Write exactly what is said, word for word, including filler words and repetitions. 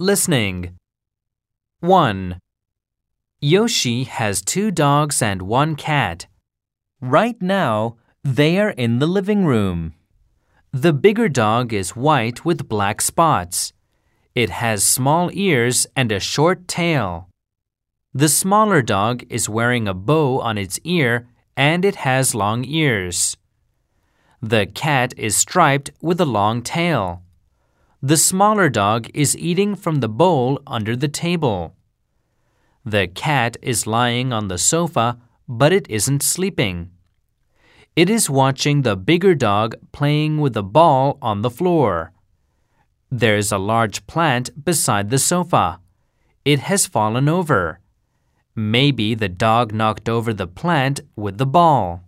listening. one. Yoshi has two dogs and one cat. Right now, they are in the living room. The bigger dog is white with black spots. It has small ears and a short tail. The smaller dog is wearing a bow on its ear and it has long ears. The cat is striped with a long tail. The smaller dog is eating from the bowl under the table. The cat is lying on the sofa, but it isn't sleeping. It is watching the bigger dog playing with a ball on the floor. There's a large plant beside the sofa. It has fallen over. Maybe the dog knocked over the plant with the ball.